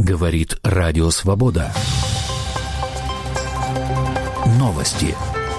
Говорит Радио Свобода. Новости.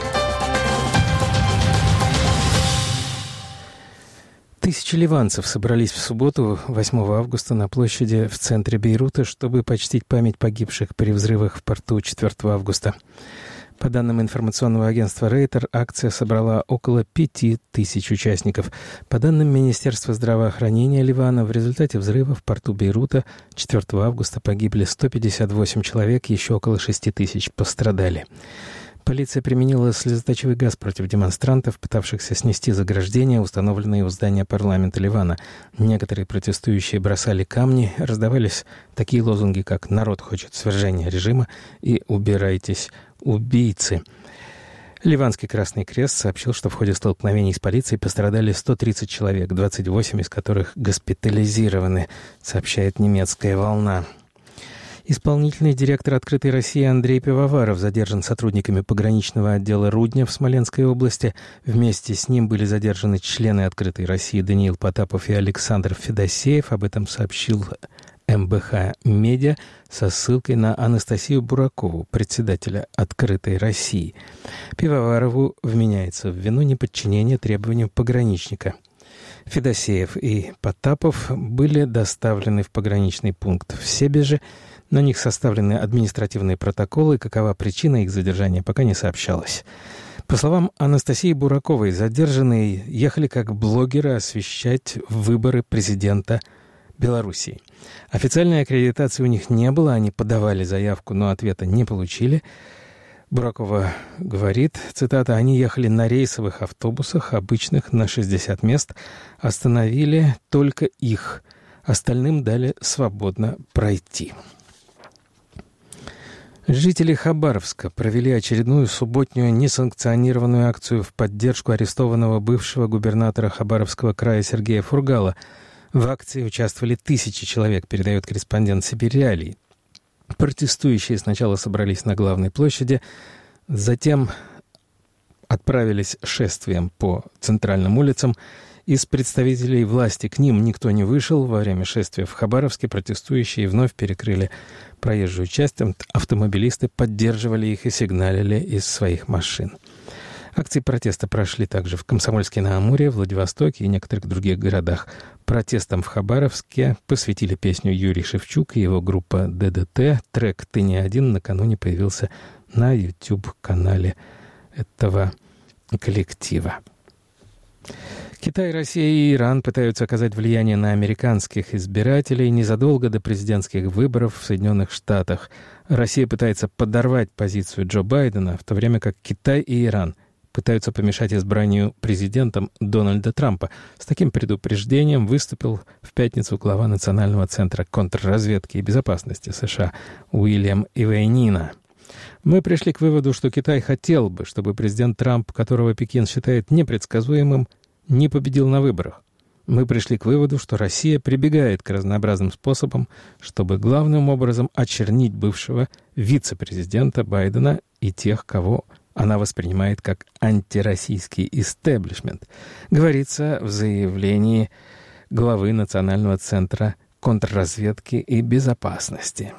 Тысячи ливанцев собрались в субботу, 8 августа, на площади в центре Бейрута, чтобы почтить память погибших при взрывах в порту 4 августа. По данным информационного агентства Рейтер, акция собрала около 5000 участников. По данным Министерства здравоохранения Ливана, в результате взрыва в порту Бейрута 4 августа погибли 158 человек, еще около 6000 пострадали. Полиция применила слезоточивый газ против демонстрантов, пытавшихся снести заграждения, установленные у здания парламента Ливана. Некоторые протестующие бросали камни, раздавались такие лозунги, как «Народ хочет свержения режима» и «Убирайтесь, убийцы». Ливанский Красный Крест сообщил, что в ходе столкновений с полицией пострадали 130 человек, 28 из которых госпитализированы, сообщает немецкая «Волна». Исполнительный директор «Открытой России» Андрей Пивоваров задержан сотрудниками пограничного отдела Рудня в Смоленской области. Вместе с ним были задержаны члены «Открытой России» Даниил Потапов и Александр Федосеев. Об этом сообщил МБХ «Медиа» со ссылкой на Анастасию Буракову, председателя «Открытой России». Пивоварову вменяется в вину неподчинения требованиям пограничника. Федосеев и Потапов были доставлены в пограничный пункт в Себеже. На них составлены административные протоколы. Какова причина их задержания, пока не сообщалось. По словам Анастасии Бураковой, задержанные ехали как блогеры освещать выборы президента Белоруссии. Официальной аккредитации у них не было, они подавали заявку, но ответа не получили. Буракова говорит, цитата, «Они ехали на рейсовых автобусах, обычных на 60 мест, остановили только их, остальным дали свободно пройти». Жители Хабаровска провели очередную субботнюю несанкционированную акцию в поддержку арестованного бывшего губернатора Хабаровского края Сергея Фургала. В акции участвовали тысячи человек, передает корреспондент «Сибирь Реалий». Протестующие сначала собрались на главной площади, затем отправились шествием по центральным улицам. Из представителей власти к ним никто не вышел. Во время шествия в Хабаровске протестующие вновь перекрыли проезжую часть. Автомобилисты поддерживали их и сигналили из своих машин. Акции протеста прошли также в Комсомольске-на-Амуре, Владивостоке и некоторых других городах. Протестам в Хабаровске посвятили песню Юрий Шевчук и его группа ДДТ. Трек «Ты не один» накануне появился на YouTube-канале этого коллектива. Китай, Россия и Иран пытаются оказать влияние на американских избирателей незадолго до президентских выборов в Соединенных Штатах. Россия пытается подорвать позицию Джо Байдена, в то время как Китай и Иран пытаются помешать избранию президентом Дональда Трампа. С таким предупреждением выступил в пятницу глава Национального центра контрразведки и безопасности США Уильям Ивейнина. «Мы пришли к выводу, что Китай хотел бы, чтобы президент Трамп, которого Пекин считает непредсказуемым, не победил на выборах. Мы пришли к выводу, что Россия прибегает к разнообразным способам, чтобы главным образом очернить бывшего вице-президента Байдена и тех, кого она воспринимает как антироссийский истеблишмент», говорится в заявлении главы Национального центра контрразведки и безопасности.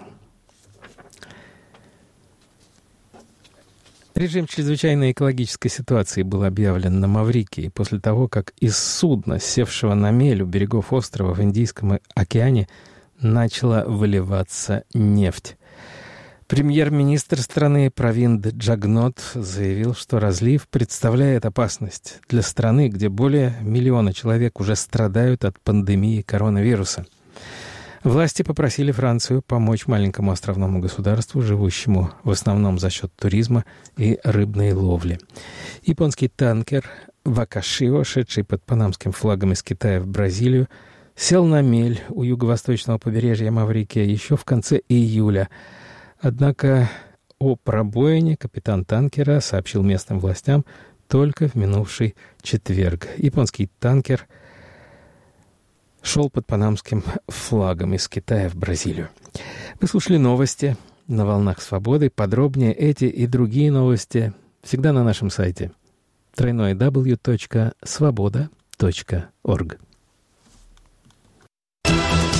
Режим чрезвычайной экологической ситуации был объявлен на Маврикии после того, как из судна, севшего на мель у берегов острова в Индийском океане, начала выливаться нефть. Премьер-министр страны Правинд Джагнот заявил, что разлив представляет опасность для страны, где более 1 миллиона человек уже страдают от пандемии коронавируса. Власти попросили Францию помочь маленькому островному государству, живущему в основном за счет туризма и рыбной ловли. Японский танкер «Вакашио», шедший под панамским флагом из Китая в Бразилию, сел на мель у юго-восточного побережья Маврикия еще в конце июля. Однако о пробоине капитан танкера сообщил местным властям только в минувший четверг. Японский танкер шел под панамским флагом из Китая в Бразилию. Вы слушали новости на «Волнах Свободы». Подробнее эти и другие новости всегда на нашем сайте www.svoboda.org.